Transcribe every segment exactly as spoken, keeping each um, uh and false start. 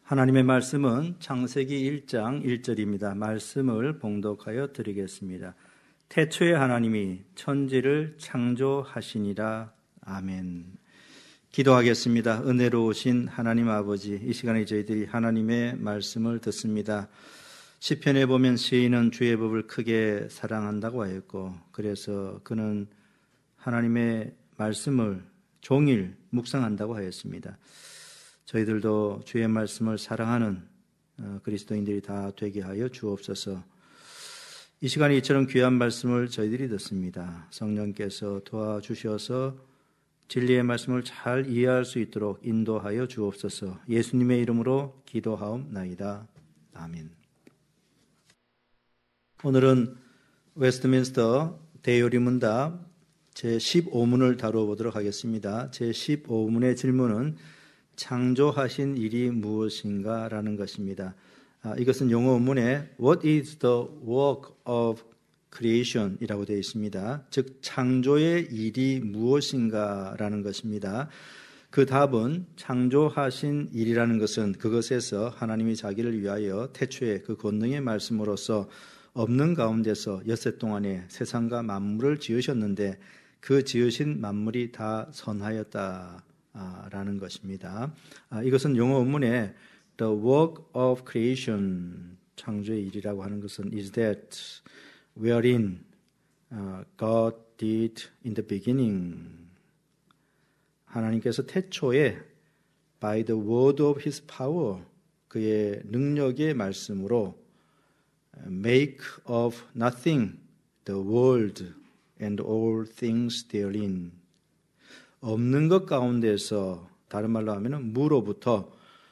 하나님의 말씀은 창세기 일 장 일 절입니다. 말씀을 봉독하여 드리겠습니다. 태초에 하나님이 천지를 창조하시니라. 아멘. 기도하겠습니다. 은혜로우신 하나님 아버지, 이 시간에 저희들이 하나님의 말씀을 듣습니다. 시편에 보면 시인은 주의 법을 크게 사랑한다고 하였고, 그래서 그는 하나님의 말씀을 종일 묵상한다고 하였습니다. 저희들도 주의 말씀을 사랑하는 그리스도인들이 다 되게 하여 주옵소서. 이 시간에 이처럼 귀한 말씀을 저희들이 듣습니다. 성령께서 도와주셔서 진리의 말씀을 잘 이해할 수 있도록 인도하여 주옵소서. 예수님의 이름으로 기도하옵나이다. 아멘. 오늘은 웨스트민스터 대요리 문답 제십오 문을 다루어보도록 하겠습니다. 제십오 문의 질문은 창조하신 일이 무엇인가? 라는 것입니다. 아, 이것은 영어 원문에 What is the work of creation? 이라고 되어 있습니다. 즉 창조의 일이 무엇인가? 라는 것입니다. 그 답은 창조하신 일이라는 것은 그것에서 하나님이 자기를 위하여 태초에 그 권능의 말씀으로서 없는 가운데서 엿새 동안에 세상과 만물을 지으셨는데 그 지으신 만물이 다 선하였다 라는 것입니다. 아, 이것은 영어 원문에 The work of creation, 창조의 일이라고 하는 것은 is that wherein uh, God did in the beginning. 하나님께서 태초에 by the word of His power, 그의 능력의 말씀으로 make of nothing the world and all things therein. 없는 것 가운데서, 다른 말로 하면 무로부터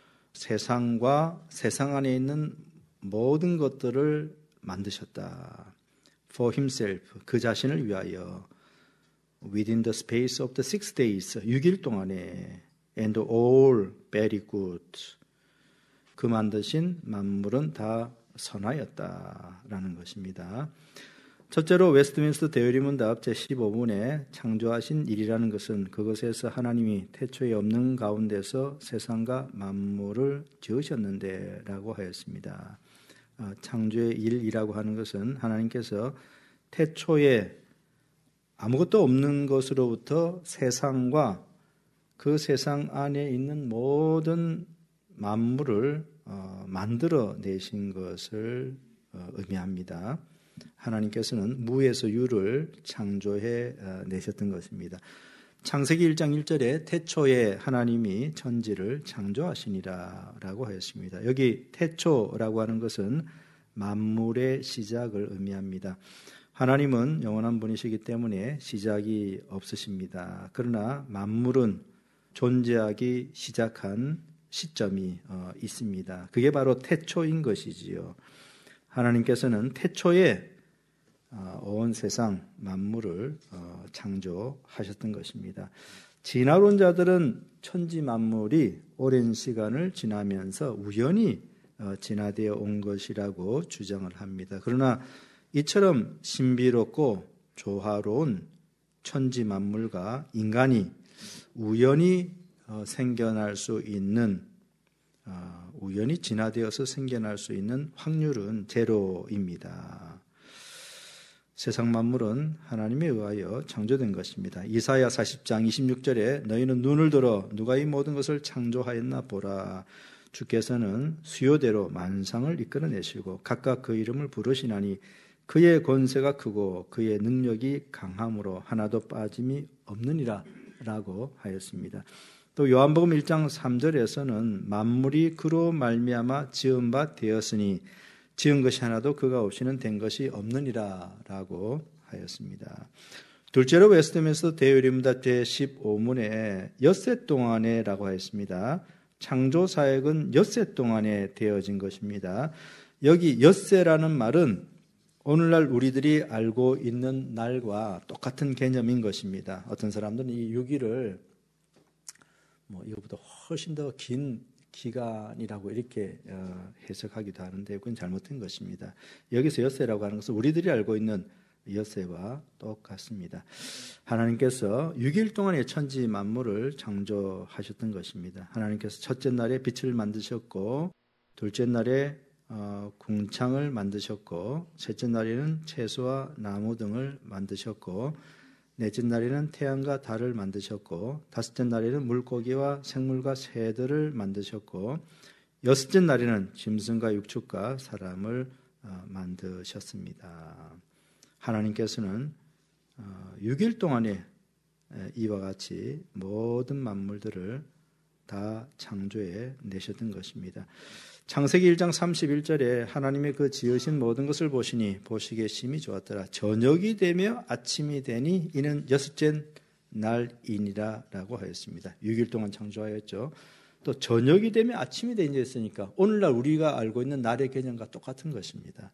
세상과 세상 안에 있는 모든 것들을 만드셨다. For himself, 그 자신을 위하여. Within the space of the six days, 육 일 동안에. And all very good. 그 만드신 만물은 다 선하였다라는 것입니다. 첫째로 웨스트민스터 대요리 문답 제십오 문에 창조하신 일이라는 것은 그것에서 하나님이 태초에 없는 가운데서 세상과 만물을 지으셨는데 라고 하였습니다. 창조의 일이라고 하는 것은 하나님께서 태초에 아무것도 없는 것으로부터 세상과 그 세상 안에 있는 모든 만물을 만들어 내신 것을 의미합니다. 하나님께서는 무에서 유를 창조해 내셨던 것입니다. 창세기 일 장 일 절에 태초에 하나님이 천지를 창조하시니라 라고 하였습니다. 여기 태초라고 하는 것은 만물의 시작을 의미합니다. 하나님은 영원한 분이시기 때문에 시작이 없으십니다. 그러나 만물은 존재하기 시작한 시점이 있습니다. 그게 바로 태초인 것이지요. 하나님께서는 태초에 온 세상 만물을 창조하셨던 것입니다. 진화론자들은 천지 만물이 오랜 시간을 지나면서 우연히 진화되어 온 것이라고 주장을 합니다. 그러나 이처럼 신비롭고 조화로운 천지 만물과 인간이 우연히 생겨날 수 있는 어, 우연히 진화되어서 생겨날 수 있는 확률은 제로입니다. 세상 만물은 하나님에 의하여 창조된 것입니다. 이사야 사십 장 이십육 절에 너희는 눈을 들어 누가 이 모든 것을 창조하였나 보라. 주께서는 수요대로 만상을 이끌어내시고 각각 그 이름을 부르시나니 그의 권세가 크고 그의 능력이 강함으로 하나도 빠짐이 없느니라 라고 하였습니다. 또 요한복음 일 장 삼 절에서는 만물이 그로 말미암아 지은 바 되었으니 지은 것이 하나도 그가 없이는 된 것이 없느니라 라고 하였습니다. 둘째로 웨스트민스터 대요리 문답 제십오 문에 엿새 동안에 라고 하였습니다. 창조 사역은 엿새 동안에 되어진 것입니다. 여기 엿새라는 말은 오늘날 우리들이 알고 있는 날과 똑같은 개념인 것입니다. 어떤 사람들은 이 육 일을 뭐 이거보다 훨씬 더 긴 기간이라고 이렇게 해석하기도 하는데 그건 잘못된 것입니다. 여기서 엿새라고 하는 것은 우리들이 알고 있는 엿새와 똑같습니다. 하나님께서 육 일 동안의 천지 만물을 창조하셨던 것입니다. 하나님께서 첫째 날에 빛을 만드셨고 둘째 날에 어, 궁창을 만드셨고 셋째 날에는 채소와 나무 등을 만드셨고 넷째 날에는 태양과 달을 만드셨고 다섯째 날에는 물고기와 생물과 새들을 만드셨고 여섯째 날에는 짐승과 육축과 사람을 어, 만드셨습니다. 하나님께서는 어, 육 일 동안에 이와 같이 모든 만물들을 다 창조해 내셨던 것입니다. 창세기 일 장 삼십일 절에 하나님의 그 지으신 모든 것을 보시니 보시기에 심히 좋았더라. 저녁이 되며 아침이 되니 이는 여섯째 날이니라 라고 하였습니다. 육 일 동안 창조하였죠. 또 저녁이 되며 아침이 되니 했으니까 오늘날 우리가 알고 있는 날의 개념과 똑같은 것입니다.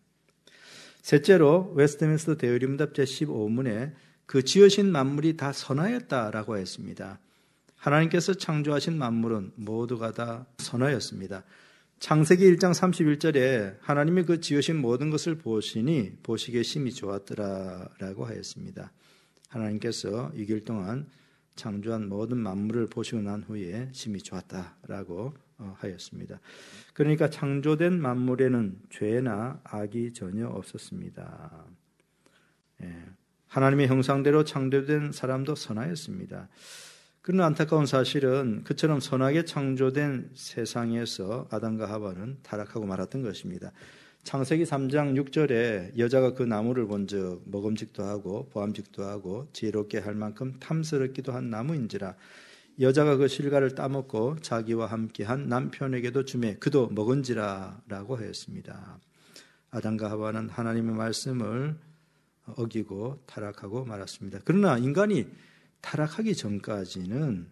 셋째로 웨스트민스터 대의문답 제십오 문에 그 지으신 만물이 다 선하였다라고 했습니다. 하나님께서 창조하신 만물은 모두가 다 선하였습니다. 창세기 일 장 삼십일 절에 하나님이 그 지으신 모든 것을 보시니 보시기에 심히 좋았더라라고 하였습니다. 하나님께서 육 일 동안 창조한 모든 만물을 보시고 난 후에 심히 좋았다라고 하였습니다. 그러니까 창조된 만물에는 죄나 악이 전혀 없었습니다. 예. 하나님의 형상대로 창조된 사람도 선하였습니다. 그러나 안타까운 사실은 그처럼 선하게 창조된 세상에서 아담과 하와는 타락하고 말았던 것입니다. 창세기 삼 장 육 절에 여자가 그 나무를 본즉 먹음직도 하고 보암직도 하고 지혜롭게 할 만큼 탐스럽기도 한 나무인지라 여자가 그 실과를 따먹고 자기와 함께한 남편에게도 주매 그도 먹은지라 라고 하였습니다. 아담과 하와는 하나님의 말씀을 어기고 타락하고 말았습니다. 그러나 인간이 타락하기 전까지는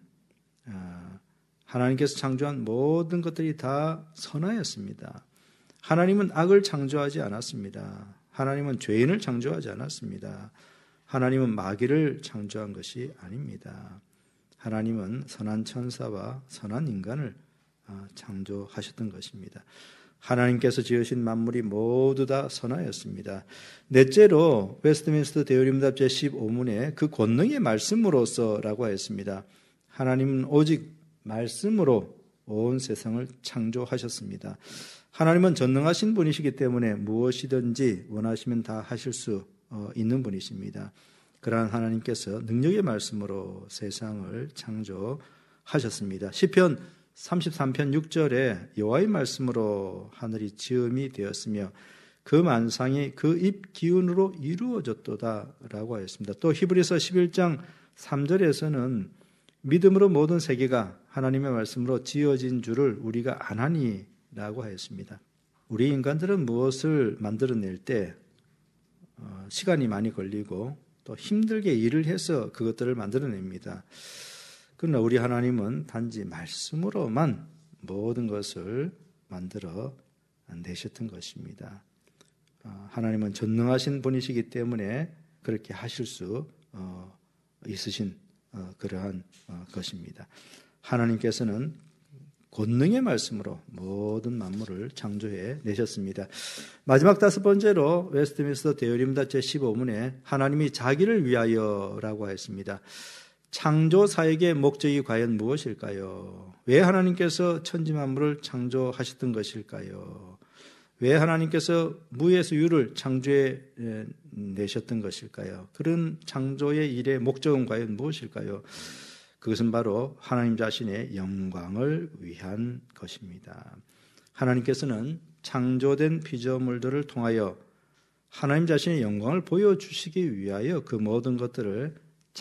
하나님께서 창조한 모든 것들이 다 선하였습니다. 하나님은 악을 창조하지 않았습니다. 하나님은 죄인을 창조하지 않았습니다. 하나님은 마귀를 창조한 것이 아닙니다. 하나님은 선한 천사와 선한 인간을 창조하셨던 것입니다. 하나님께서 지으신 만물이 모두 다 선하였습니다. 넷째로 웨스트민스터 대의문답 제십오 문에 그 권능의 말씀으로서라고 하였습니다. 하나님은 오직 말씀으로 온 세상을 창조하셨습니다. 하나님은 전능하신 분이시기 때문에 무엇이든지 원하시면 다 하실 수 있는 분이십니다. 그러한 하나님께서 능력의 말씀으로 세상을 창조하셨습니다. 시편 삼십삼 편 육 절에 여호와의 말씀으로 하늘이 지음이 되었으며 그 만상이 그 입 기운으로 이루어졌도다 라고 하였습니다. 또 히브리서 십일 장 삼 절에서는 믿음으로 모든 세계가 하나님의 말씀으로 지어진 줄을 우리가 아나니 라고 하였습니다. 우리 인간들은 무엇을 만들어낼 때 시간이 많이 걸리고 또 힘들게 일을 해서 그것들을 만들어냅니다. 그러나 우리 하나님은 단지 말씀으로만 모든 것을 만들어 내셨던 것입니다. 하나님은 전능하신 분이시기 때문에 그렇게 하실 수 있으신 그러한 것입니다. 하나님께서는 권능의 말씀으로 모든 만물을 창조해 내셨습니다. 마지막 다섯 번째로 웨스트민스터 대의문답 제십오 문에 하나님이 자기를 위하여라고 했습니다. 창조 사역의 목적이 과연 무엇일까요? 왜 하나님께서 천지 만물을 창조하셨던 것일까요? 왜 하나님께서 무에서 유를 창조해 내셨던 것일까요? 그런 창조의 일의 목적은 과연 무엇일까요? 그것은 바로 하나님 자신의 영광을 위한 것입니다. 하나님께서는 창조된 피조물들을 통하여 하나님 자신의 영광을 보여주시기 위하여 그 모든 것들을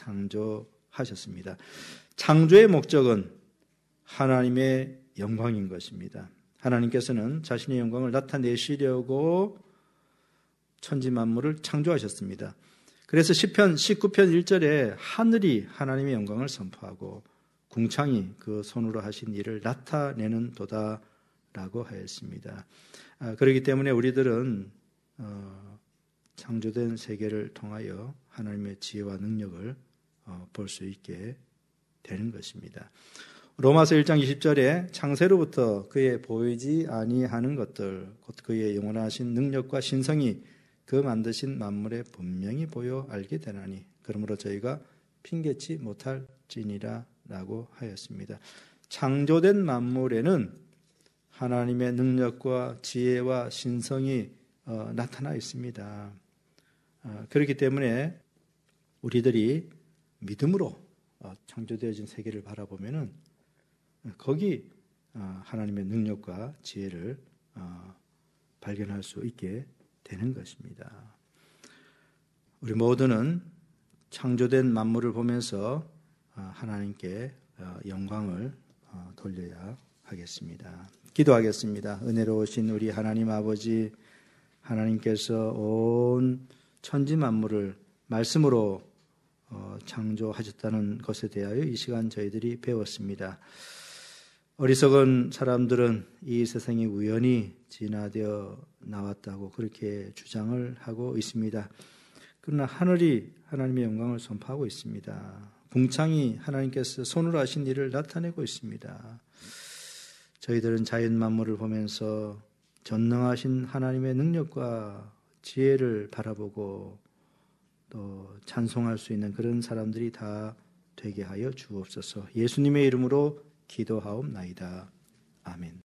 창조하셨습니다. 창조의 목적은 하나님의 영광인 것입니다. 하나님께서는 자신의 영광을 나타내시려고 천지 만물을 창조하셨습니다. 그래서 시편 십구 편 일 절에 하늘이 하나님의 영광을 선포하고 궁창이 그 손으로 하신 일을 나타내는 도다라고 하였습니다. 그렇기 때문에 우리들은 창조된 세계를 통하여 하나님의 지혜와 능력을 볼 수 있게 되는 것입니다. 로마서 일 장 이십 절에 창세로부터 그의 보이지 아니하는 것들 곧 그의 영원하신 능력과 신성이 그 만드신 만물에 분명히 보여 알게 되나니 그러므로 저희가 핑계치 못할지니라 라고 하였습니다. 창조된 만물에는 하나님의 능력과 지혜와 신성이 어, 나타나 있습니다. 어, 그렇기 때문에 우리들이 믿음으로 어, 창조되어진 세계를 바라보면은 거기 어, 하나님의 능력과 지혜를 어, 발견할 수 있게 되는 것입니다. 우리 모두는 창조된 만물을 보면서 어, 하나님께 어, 영광을 어, 돌려야 하겠습니다. 기도하겠습니다. 은혜로우신 우리 하나님 아버지, 하나님께서 온 천지 만물을 말씀으로 어, 창조하셨다는 것에 대하여 이 시간 저희들이 배웠습니다. 어리석은 사람들은 이 세상이 우연히 진화되어 나왔다고 그렇게 주장을 하고 있습니다. 그러나 하늘이 하나님의 영광을 선포하고 있습니다. 궁창이 하나님께서 손으로 하신 일을 나타내고 있습니다. 저희들은 자연 만물을 보면서 전능하신 하나님의 능력과 지혜를 바라보고 또 찬송할 수 있는 그런 사람들이 다 되게 하여 주옵소서. 예수님의 이름으로 기도하옵나이다. 아멘.